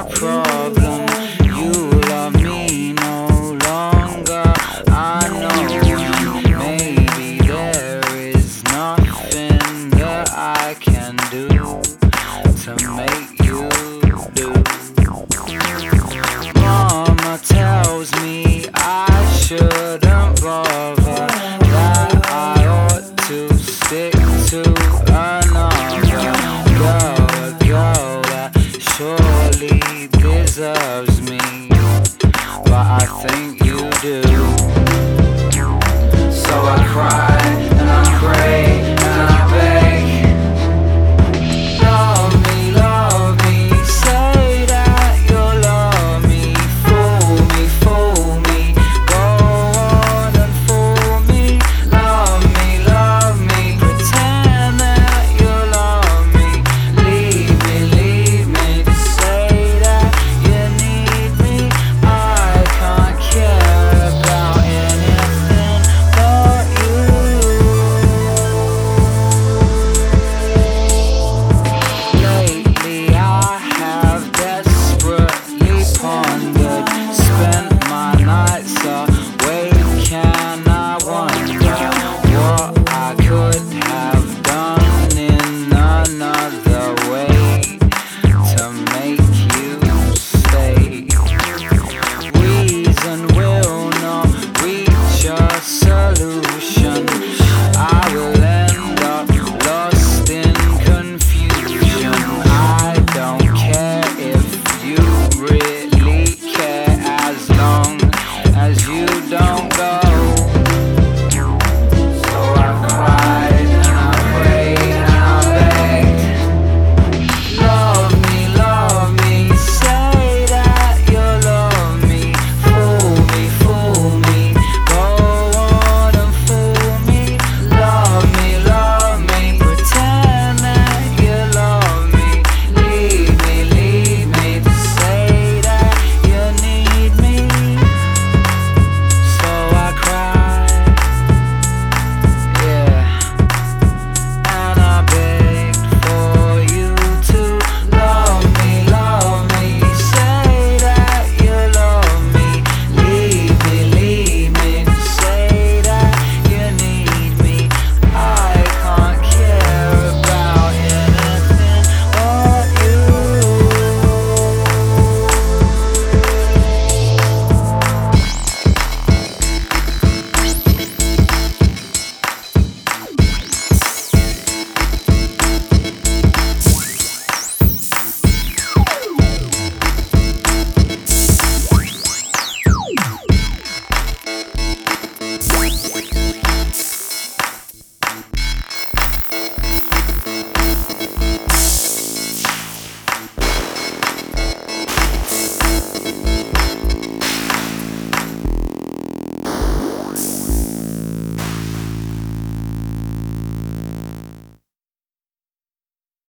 my problem. You love me no longer. I know maybe there is nothing that I can do to make you do. Mama tells me I shouldn't bother, that I ought to stick to another girl, a girl that surely deserves me, but I think you do. So I cry and I pray and I beg, love me, say that you'll love me, fool me, go on and fool me, love me, pretend that you love me, leave me, to say that you need me. I can't care about anything but you. Lately I have desperately pondered, spent my nights awake and I wonder what I could have done in another way to make you stay. Reason will not reach a solution. I will end up lost in confusion. I don't care if you really